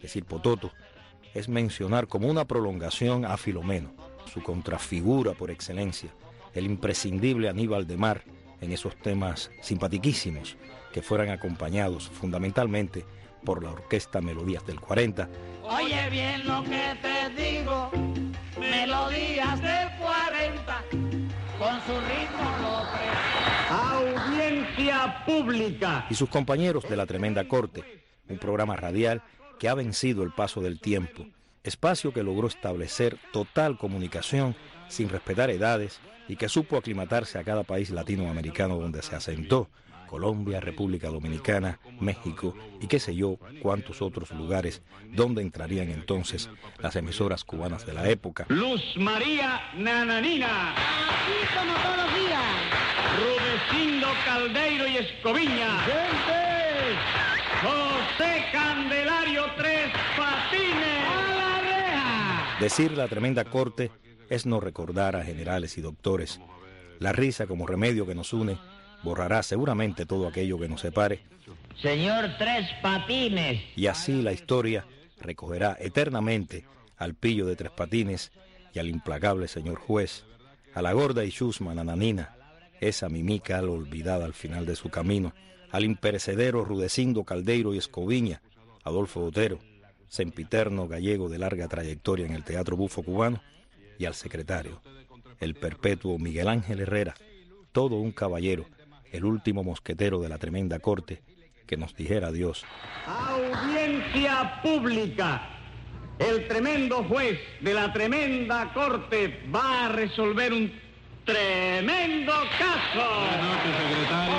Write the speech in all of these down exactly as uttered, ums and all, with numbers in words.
decir Pototo, es mencionar como una prolongación a Filomeno, su contrafigura por excelencia, el imprescindible Aníbal de Mar en esos temas simpatiquísimos que fueran acompañados fundamentalmente por la orquesta Melodías del cuarenta. Oye bien lo que te digo, Melodías del cuarenta, con su ritmo lo pre... Audiencia pública. Y sus compañeros de La Tremenda Corte, un programa radial que ha vencido el paso del tiempo, espacio que logró establecer total comunicación sin respetar edades y que supo aclimatarse a cada país latinoamericano donde se asentó, Colombia, República Dominicana, México y qué sé yo cuántos otros lugares donde entrarían entonces las emisoras cubanas de la época. Luz María Nananina. Así como todos los días. Rudecindo Caldeiro y Escoviña. ¡Gente! José Candelario Tres Patines. ¡A la reja! Decir La Tremenda Corte es no recordar a generales y doctores. La risa como remedio que nos une borrará seguramente todo aquello que nos separe. Señor Tres Patines. Y así la historia recogerá eternamente al pillo de Tres Patines y al implacable señor juez, a la gorda y chusma Nananina, esa mimica al olvidada al final de su camino, al imperecedero Rudecindo Caldeiro y Escoviña, Adolfo Botero, sempiterno gallego de larga trayectoria en el teatro bufo cubano, y al secretario, el perpetuo Miguel Ángel Herrera, todo un caballero, el último mosquetero de la Tremenda Corte, que nos dijera adiós. Audiencia pública. El tremendo juez de la Tremenda Corte va a resolver un tremendo caso. Buenas noches, secretario.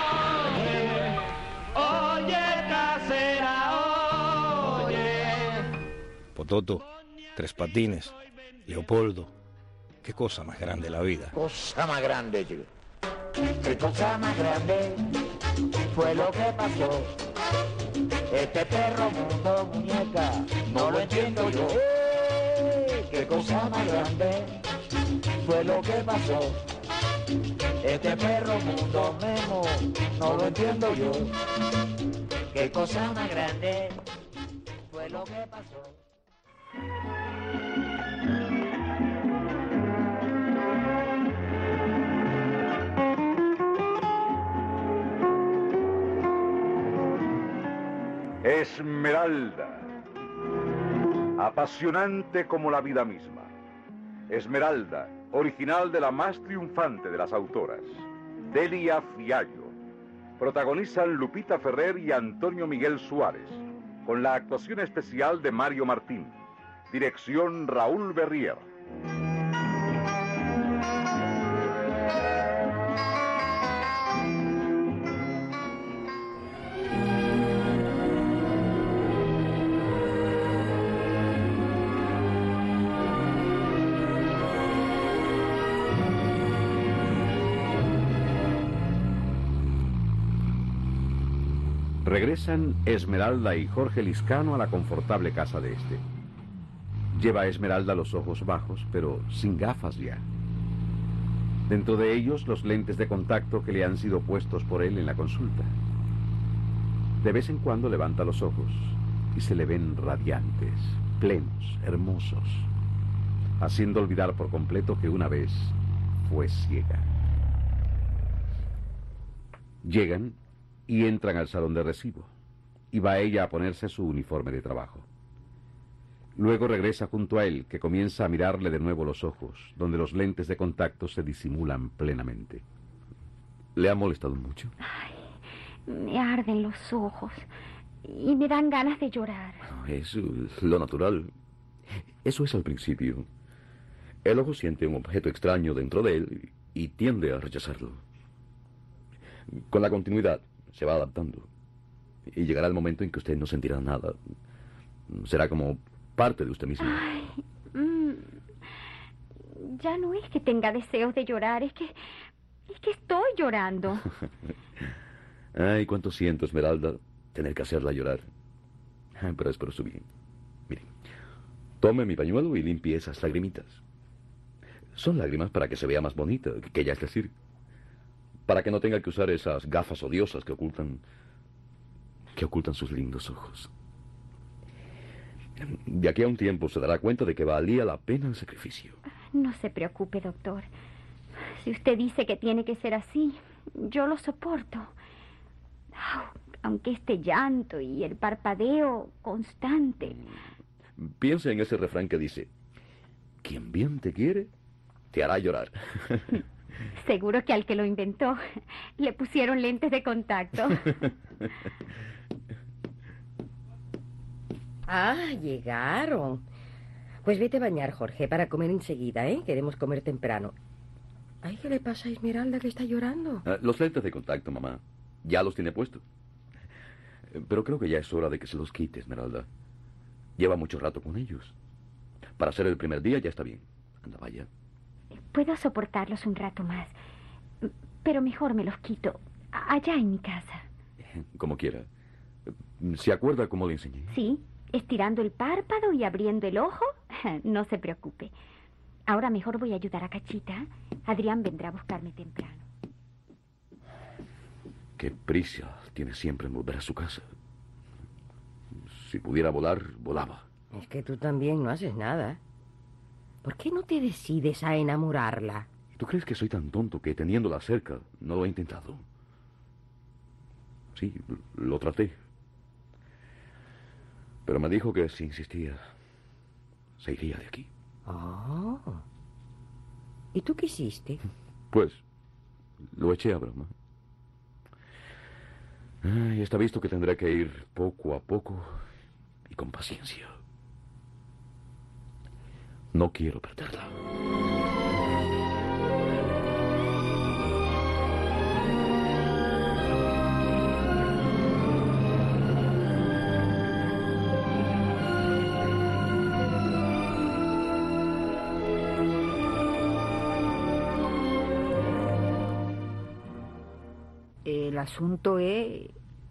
Oye, oye, casera, oye. Pototo, Tres Patines, Leopoldo, qué cosa más grande la vida. Cosa más grande, chico. Qué cosa más grande fue lo que pasó. Este perro mundo, muñeca, no lo entiendo yo. ¡Eh! Qué cosa más grande fue lo que pasó. Este perro mundo, Memo, no lo entiendo yo. Qué cosa más grande fue lo que pasó. Esmeralda, apasionante como la vida misma. Esmeralda, original de la más triunfante de las autoras, Delia Fiallo. Protagonizan Lupita Ferrer y Antonio Miguel Suárez, con la actuación especial de Mario Martín. Dirección Raúl Berrier. Regresan Esmeralda y Jorge Lizcano a la confortable casa de este. Lleva a Esmeralda los ojos bajos, pero sin gafas ya. Dentro de ellos, los lentes de contacto que le han sido puestos por él en la consulta. De vez en cuando levanta los ojos y se le ven radiantes, plenos, hermosos, haciendo olvidar por completo que una vez fue ciega. Llegan y entran al salón de recibo, y va ella a ponerse su uniforme de trabajo. Luego regresa junto a él, que comienza a mirarle de nuevo los ojos, donde los lentes de contacto se disimulan plenamente. ¿Le ha molestado mucho? Ay, me arden los ojos y me dan ganas de llorar. Eso es lo natural. Eso es al principio. El ojo siente un objeto extraño dentro de él y tiende a rechazarlo. Con la continuidad se va adaptando y llegará el momento en que usted no sentirá nada. Será como parte de usted mismo. Ay, mm, ya no es que tenga deseos de llorar, es que es que estoy llorando. Ay, cuánto siento, Esmeralda, tener que hacerla llorar. Pero es por su bien. Mire, tome mi pañuelo y limpie esas lagrimitas. Son lágrimas para que se vea más bonita, que ella es decir, para que no tenga que usar esas gafas odiosas que ocultan, que ocultan sus lindos ojos. De aquí a un tiempo se dará cuenta de que valía la pena el sacrificio. No se preocupe, doctor. Si usted dice que tiene que ser así, yo lo soporto. Aunque este llanto y el parpadeo constante... Piensa en ese refrán que dice: quien bien te quiere, te hará llorar. Seguro que al que lo inventó le pusieron lentes de contacto. Ah, llegaron. Pues vete a bañar, Jorge, para comer enseguida, ¿eh? Queremos comer temprano. Ay, ¿qué le pasa a Esmeralda que está llorando? Ah, los lentes de contacto, mamá. Ya los tiene puestos. Pero creo que ya es hora de que se los quite, Esmeralda. Lleva mucho rato con ellos. Para ser el primer día ya está bien. Anda, vaya. Puedo soportarlos un rato más, pero mejor me los quito allá en mi casa. Como quiera. ¿Se acuerda cómo le enseñé? Sí, estirando el párpado y abriendo el ojo. No se preocupe. Ahora mejor voy a ayudar a Cachita. Adrián vendrá a buscarme temprano. Qué prisa tiene siempre en volver a su casa. Si pudiera volar, volaba. Es que tú también no haces nada. ¿Por qué no te decides a enamorarla? ¿Tú crees que soy tan tonto que teniéndola cerca no lo he intentado? Sí, lo traté. Pero me dijo que si insistía, se iría de aquí. Oh. ¿Y tú qué hiciste? Pues, lo eché a broma. Y está visto que tendré que ir poco a poco y con paciencia. No quiero perderla. El asunto es...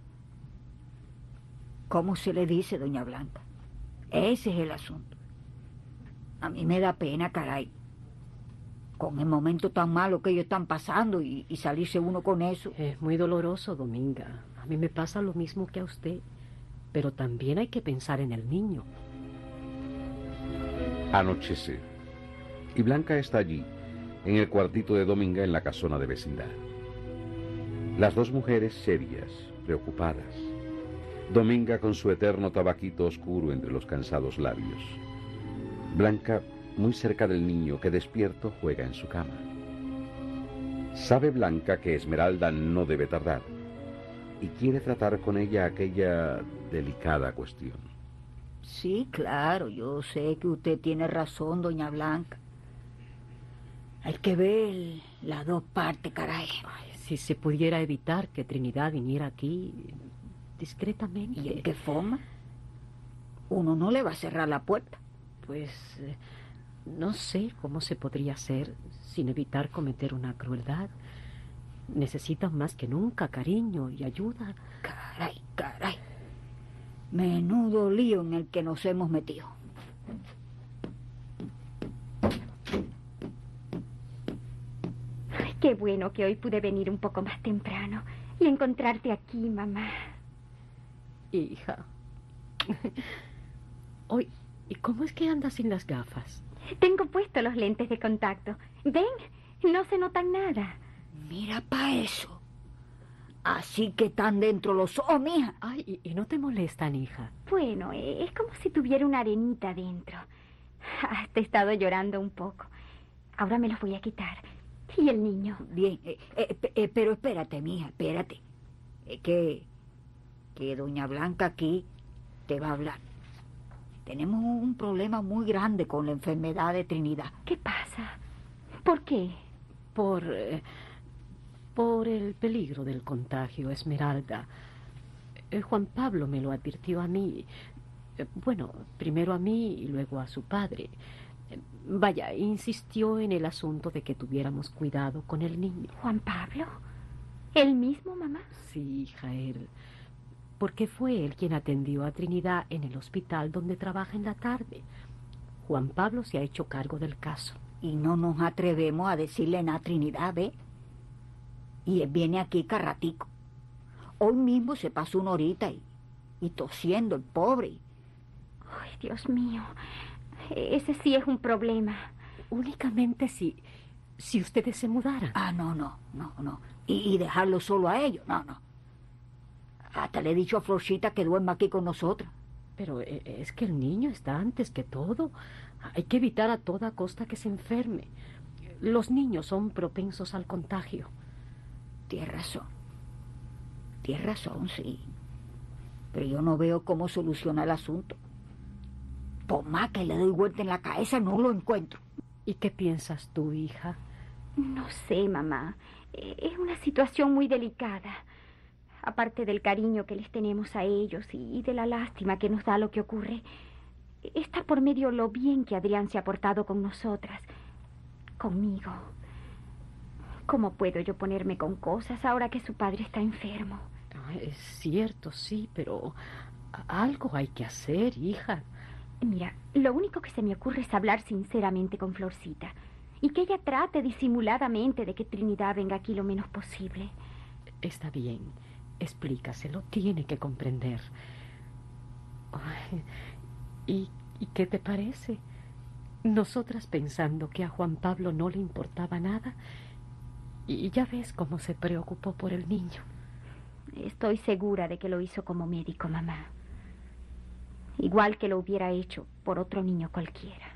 ¿cómo se le dice, doña Blanca? Ese es el asunto. A mí me da pena, caray. Con el momento tan malo que ellos están pasando y, y salirse uno con eso. Es muy doloroso, Dominga. A mí me pasa lo mismo que a usted. Pero también hay que pensar en el niño. Anochece. Y Blanca está allí, en el cuartito de Dominga en la casona de vecindad. Las dos mujeres serias, preocupadas. Dominga con su eterno tabaquito oscuro entre los cansados labios. Blanca muy cerca del niño que despierto juega en su cama. Sabe Blanca que Esmeralda no debe tardar y quiere tratar con ella aquella delicada cuestión. Sí, claro, yo sé que usted tiene razón, doña Blanca. Hay que ver las dos partes, caray. Ay, si se pudiera evitar que Trinidad viniera aquí discretamente. ¿Y en qué forma? Uno no le va a cerrar la puerta. Pues eh, no sé cómo se podría hacer sin evitar cometer una crueldad. Necesitan más que nunca cariño y ayuda. Caray, caray. Menudo lío en el que nos hemos metido. Ay, qué bueno que hoy pude venir un poco más temprano y encontrarte aquí, mamá. Hija. Hoy, ¿y cómo es que andas sin las gafas? Tengo puestos los lentes de contacto. ¿Ven? No se notan nada. Mira pa' eso. Así que están dentro los ojos, mija. Ay, ¿y, y no te molestan, hija? Bueno, es como si tuviera una arenita dentro. Hasta he estado llorando un poco. Ahora me los voy a quitar. ¿Y el niño? Bien, eh, eh, eh, pero espérate, mija, espérate. Es que, que doña Blanca aquí te va a hablar. Tenemos un problema muy grande con la enfermedad de Trinidad. ¿Qué pasa? ¿Por qué? Por... Eh, por el peligro del contagio, Esmeralda. Eh, Juan Pablo me lo advirtió a mí. Eh, bueno, primero a mí y luego a su padre. Eh, vaya, insistió en el asunto de que tuviéramos cuidado con el niño. ¿Juan Pablo? ¿Él mismo, mamá? Sí, hija, él. Porque fue él quien atendió a Trinidad en el hospital donde trabaja en la tarde. Juan Pablo se ha hecho cargo del caso. Y no nos atrevemos a decirle nada a Trinidad, ¿ve? Y él viene aquí carratico. Hoy mismo se pasó una horita y, y tosiendo el pobre. Ay, Dios mío. Ese sí es un problema. Únicamente si, si ustedes se mudaran. Ah, no, no, no, no. Y, y dejarlo solo a ellos, no, no. Hasta le he dicho a Florcita que duerma aquí con nosotros. Pero es que el niño está antes que todo. Hay que evitar a toda costa que se enferme. Los niños son propensos al contagio. Tienes razón. Tienes razón, sí. Pero yo no veo cómo soluciona el asunto. Por más que le doy vuelta en la cabeza, no lo encuentro. ¿Y qué piensas tú, hija? No sé, mamá. Es una situación muy delicada. Aparte del cariño que les tenemos a ellos y de la lástima que nos da lo que ocurre, está por medio lo bien que Adrián se ha portado con nosotras, conmigo. ¿Cómo puedo yo ponerme con cosas ahora que su padre está enfermo? Es cierto, sí, pero algo hay que hacer, hija. Mira, lo único que se me ocurre es hablar sinceramente con Florcita y que ella trate disimuladamente de que Trinidad venga aquí lo menos posible. Está bien, explícaselo, tiene que comprender. Ay, ¿y, ¿Y qué te parece? Nosotras pensando que a Juan Pablo no le importaba nada, y ya ves cómo se preocupó por el niño. Estoy segura de que lo hizo como médico, mamá. Igual que lo hubiera hecho por otro niño cualquiera.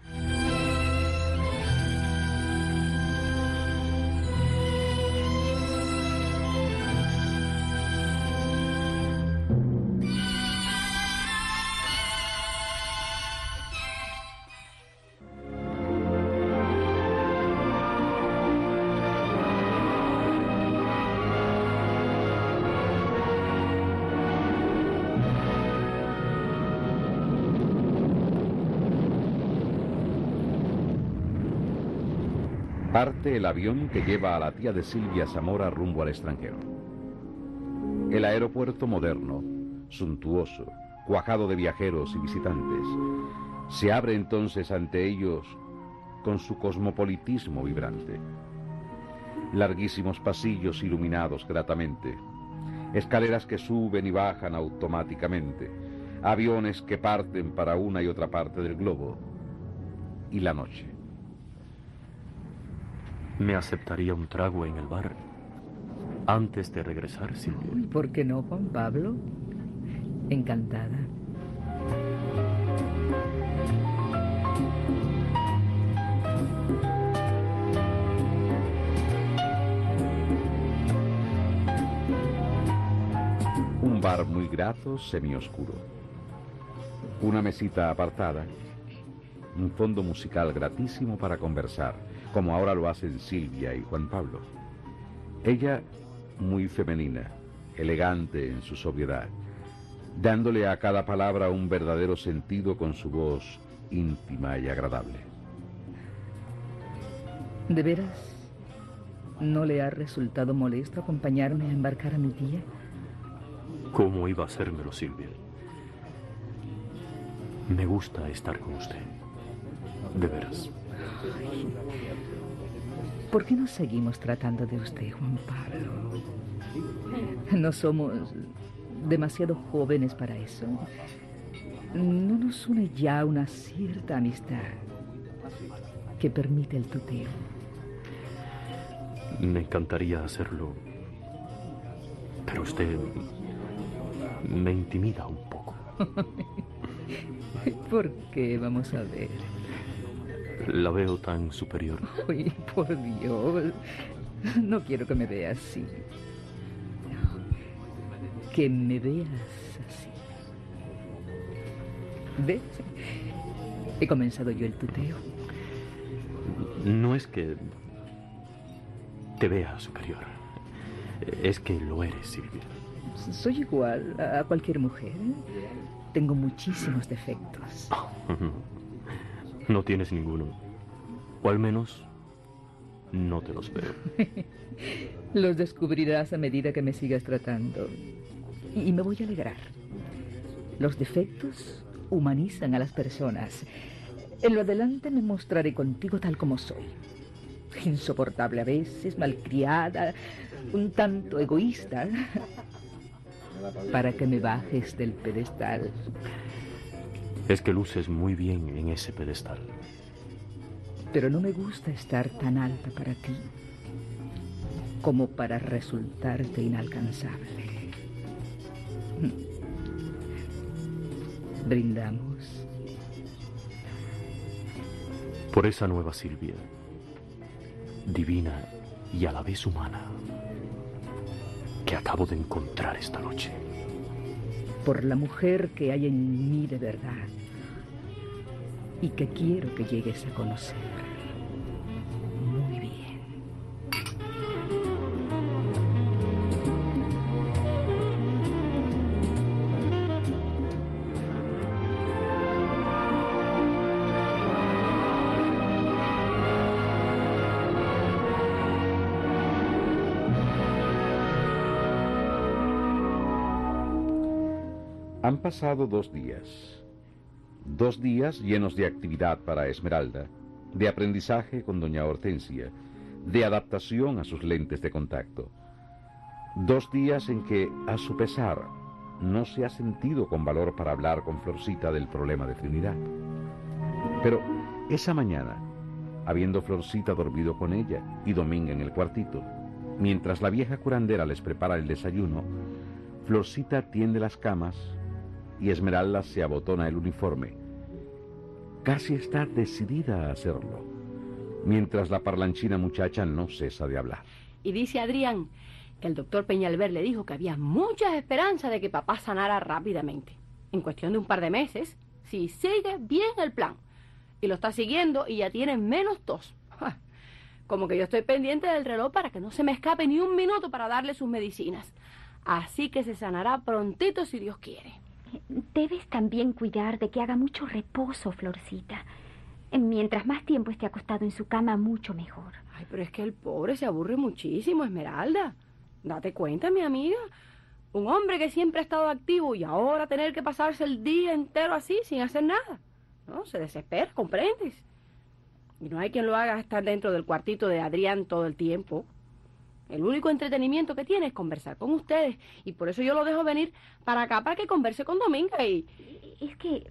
Parte el avión que lleva a la tía de Silvia Zamora rumbo al extranjero. El aeropuerto moderno, suntuoso, cuajado de viajeros y visitantes, se abre entonces ante ellos con su cosmopolitismo vibrante. Larguísimos pasillos iluminados gratamente, escaleras que suben y bajan automáticamente, aviones que parten para una y otra parte del globo, y la noche. ¿Me aceptaría un trago en el bar antes de regresar, Silvia? ¿Por qué no, Juan Pablo? Encantada. Un bar muy grato, semioscuro. Una mesita apartada. Un fondo musical gratísimo para conversar, como ahora lo hacen Silvia y Juan Pablo. Ella muy femenina, elegante en su sobriedad, dándole a cada palabra un verdadero sentido con su voz íntima y agradable. ¿De veras no le ha resultado molesto acompañarme a embarcar a mi tía? ¿Cómo iba a hacérmelo, Silvia? Me gusta estar con usted. De veras. ¿Por qué no seguimos tratando de usted, Juan Pablo? No somos demasiado jóvenes para eso. ¿No nos une ya una cierta amistad que permite el tuteo? Me encantaría hacerlo, pero usted me intimida un poco. ¿Por qué? Vamos a ver. La veo tan superior. Uy, por Dios. No quiero que me veas así. No, que me veas así. ¿Ves? He comenzado yo el tuteo. No es que te vea superior. Es que lo eres, Silvia. Soy igual a cualquier mujer. Tengo muchísimos defectos. No tienes ninguno. O al menos no te los veo. Los descubrirás a medida que me sigas tratando. Y me voy a alegrar. Los defectos humanizan a las personas. En lo adelante me mostraré contigo tal como soy. Insoportable a veces, malcriada, un tanto egoísta. Para que me bajes del pedestal. es que luces muy bien en ese pedestal. Pero no me gusta estar tan alta para ti como para resultarte inalcanzable. Brindamos. Por esa nueva Silvia, divina y a la vez humana, que acabo de encontrar esta noche. Por la mujer que hay en mí de verdad y que quiero que llegues a conocer. Muy bien. Han pasado dos días. Dos días llenos de actividad para Esmeralda, de aprendizaje con doña Hortensia, de adaptación a sus lentes de contacto. Dos días en que, a su pesar, no se ha sentido con valor para hablar con Florcita del problema de Trinidad. Pero esa mañana, habiendo Florcita dormido con ella y Dominga en el cuartito, mientras la vieja curandera les prepara el desayuno, Florcita tiende las camas y Esmeralda se abotona el uniforme. Casi está decidida a hacerlo, mientras la parlanchina muchacha no cesa de hablar. Y dice Adrián que el doctor Peñalver le dijo que había muchas esperanzas de que papá sanara rápidamente, en cuestión de un par de meses, si sigue bien el plan. Y lo está siguiendo y ya tiene menos tos. Como que yo estoy pendiente del reloj para que no se me escape ni un minuto para darle sus medicinas. Así que se sanará prontito si Dios quiere. Debes también cuidar de que haga mucho reposo, Florcita. Mientras más tiempo esté acostado en su cama, mucho mejor. Ay, pero es que el pobre se aburre muchísimo, Esmeralda. Date cuenta, mi amiga. Un hombre que siempre ha estado activo y ahora tener que pasarse el día entero así, sin hacer nada. No, se desespera, ¿comprendes? Y no hay quien lo haga estar dentro del cuartito de Adrián todo el tiempo. El único entretenimiento que tiene es conversar con ustedes. Y por eso yo lo dejo venir para acá, para que converse con Dominga y... Es que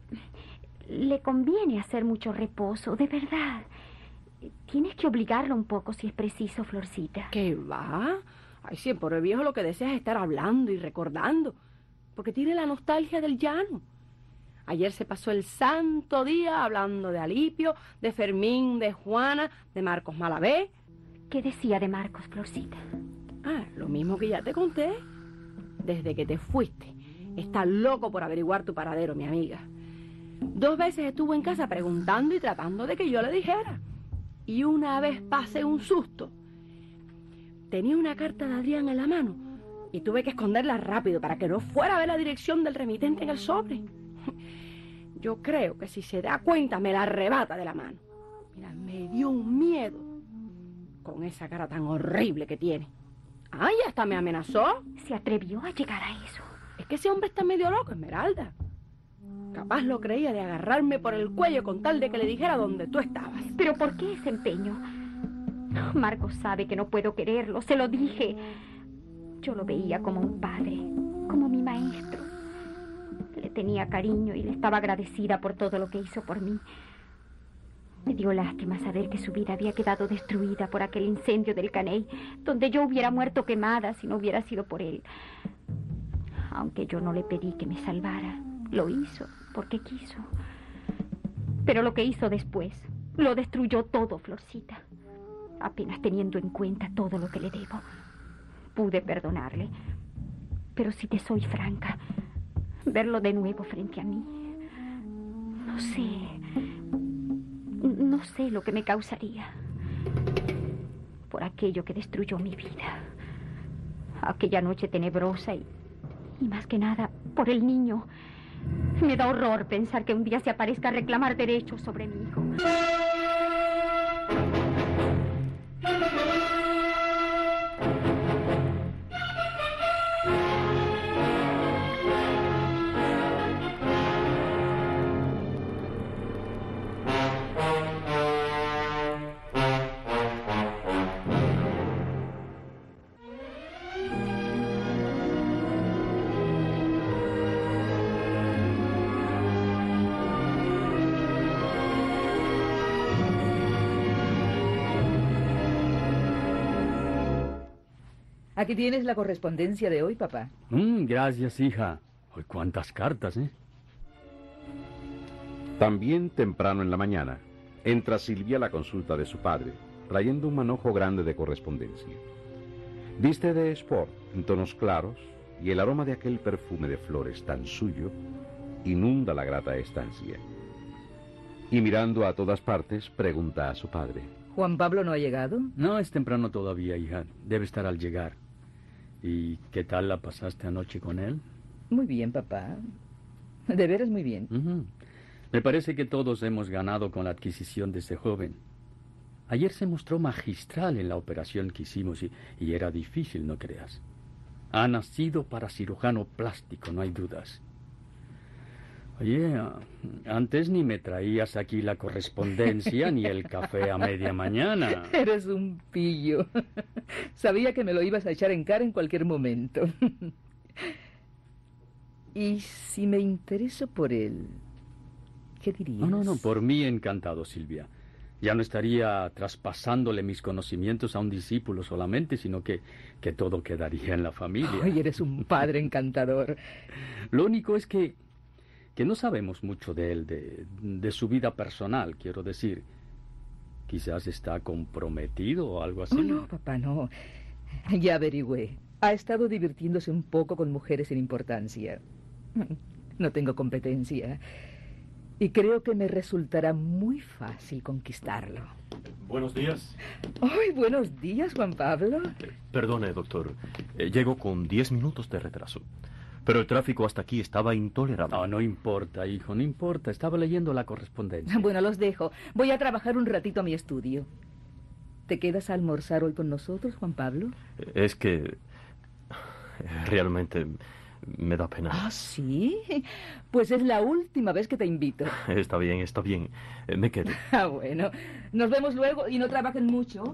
le conviene hacer mucho reposo, de verdad. Tienes que obligarlo un poco si es preciso, Florcita. ¿Qué va? Ay, sí, por el viejo lo que desea es estar hablando y recordando. Porque tiene la nostalgia del llano. Ayer se pasó el santo día hablando de Alipio, de Fermín, de Juana, de Marcos Malavé. ¿Qué decía de Marcos, Florcita? Ah, lo mismo que ya te conté. Desde que te fuiste, está loco por averiguar tu paradero, mi amiga. Dos veces estuvo en casa preguntando y tratando de que yo le dijera. Y una vez pasé un susto. Tenía una carta de Adrián en la mano y tuve que esconderla rápido para que no fuera a ver la dirección del remitente en el sobre. Yo creo que si se da cuenta me la arrebata de la mano. Mira, me dio un miedo. Con esa cara tan horrible que tiene. Ay, hasta me amenazó. ¿Se atrevió a llegar a eso? Es que ese hombre está medio loco, Esmeralda. Capaz lo creía de agarrarme por el cuello con tal de que le dijera dónde tú estabas. ¿Pero por qué ese empeño? Marcos sabe que no puedo quererlo, se lo dije. Yo lo veía como un padre, como mi maestro. Le tenía cariño y le estaba agradecida por todo lo que hizo por mí. Me dio lástima saber que su vida había quedado destruida por aquel incendio del Caney, donde yo hubiera muerto quemada si no hubiera sido por él. Aunque yo no le pedí que me salvara, lo hizo porque quiso. Pero lo que hizo después, lo destruyó todo, Florcita. Apenas teniendo en cuenta todo lo que le debo. Pude perdonarle. Pero si te soy franca, verlo de nuevo frente a mí, no sé... No sé lo que me causaría. Por aquello que destruyó mi vida. Aquella noche tenebrosa y, y más que nada, por el niño. Me da horror pensar que un día se aparezca a reclamar derechos sobre mi hijo. Aquí tienes la correspondencia de hoy, papá. Mm, gracias, hija. Hoy cuántas cartas, ¿eh? También temprano en la mañana, entra Silvia a la consulta de su padre, trayendo un manojo grande de correspondencia. Viste de sport, en tonos claros, y el aroma de aquel perfume de flores tan suyo inunda la grata estancia. Y mirando a todas partes, pregunta a su padre. ¿Juan Pablo no ha llegado? No, es temprano todavía, hija. Debe estar al llegar. ¿Y qué tal la pasaste anoche con él? Muy bien, papá. De veras muy bien. Uh-huh. Me parece que todos hemos ganado con la adquisición de ese joven. Ayer se mostró magistral en la operación que hicimos y, y era difícil, no creas. Ha nacido para cirujano plástico, no hay dudas. Oye, antes ni me traías aquí la correspondencia ni el café a media mañana. Eres un pillo. Sabía que me lo ibas a echar en cara en cualquier momento. ¿Y si me intereso por él? ¿Qué dirías? No, no, no, por mí encantado, Silvia. Ya no estaría traspasándole mis conocimientos a un discípulo solamente, sino que, que todo quedaría en la familia. Ay, eres un padre encantador. Lo único es que, que no sabemos mucho de él, de, de su vida personal, quiero decir. Quizás está comprometido o algo así. Oh, no, papá, no. Ya averigüé. Ha estado divirtiéndose un poco con mujeres sin importancia. No tengo competencia. Y creo que me resultará muy fácil conquistarlo. Buenos días. ¡Ay, buenos días, Juan Pablo! Eh, perdone, doctor. Eh, llego con diez minutos de retraso. Pero el tráfico hasta aquí estaba intolerable. No, no importa, hijo, no importa. Estaba leyendo la correspondencia. Bueno, los dejo. Voy a trabajar un ratito a mi estudio. ¿Te quedas a almorzar hoy con nosotros, Juan Pablo? Es que... realmente... me da pena. ¿Ah, sí? Pues es la última vez que te invito. Está bien, está bien. Eh, me quedo. Ah, bueno. Nos vemos luego y no trabajen mucho.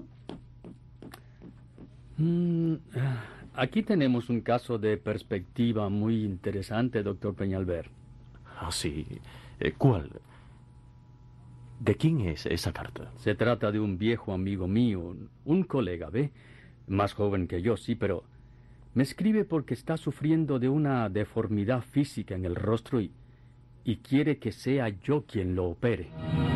Mm, aquí tenemos un caso de perspectiva muy interesante, doctor Peñalver. Ah, sí. Eh, ¿Cuál? ¿De quién es esa carta? Se trata de un viejo amigo mío, un colega, ¿ve? Más joven que yo, sí, pero... me escribe porque está sufriendo de una deformidad física en el rostro y, y quiere que sea yo quien lo opere.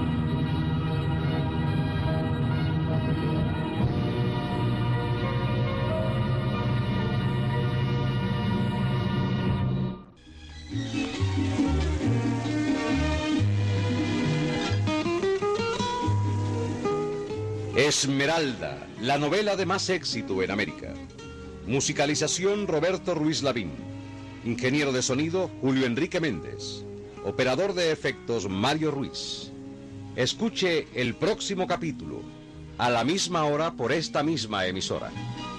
Esmeralda, la novela de más éxito en América. Musicalización Roberto Ruiz Lavín. Ingeniero de sonido Julio Enrique Méndez. Operador de efectos Mario Ruiz. Escuche el próximo capítulo a la misma hora por esta misma emisora.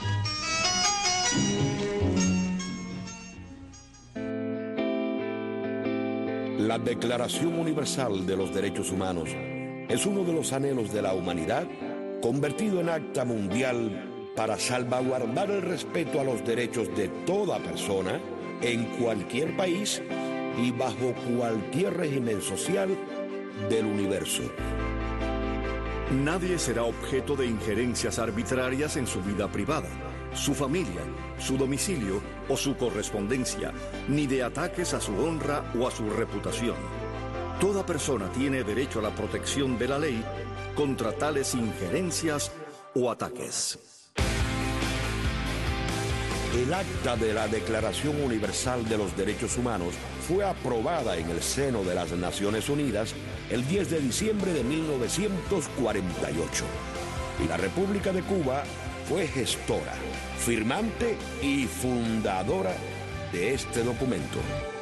La Declaración Universal de los Derechos Humanos es uno de los anhelos de la humanidad convertido en acta mundial para salvaguardar el respeto a los derechos de toda persona en cualquier país y bajo cualquier régimen social del universo. Nadie será objeto de injerencias arbitrarias en su vida privada, su familia, su domicilio o su correspondencia, ni de ataques a su honra o a su reputación. Toda persona tiene derecho a la protección de la ley contra tales injerencias o ataques. El acta de la Declaración Universal de los Derechos Humanos fue aprobada en el seno de las Naciones Unidas el diez de diciembre de mil novecientos cuarenta y ocho. Y la República de Cuba fue gestora, firmante y fundadora de este documento.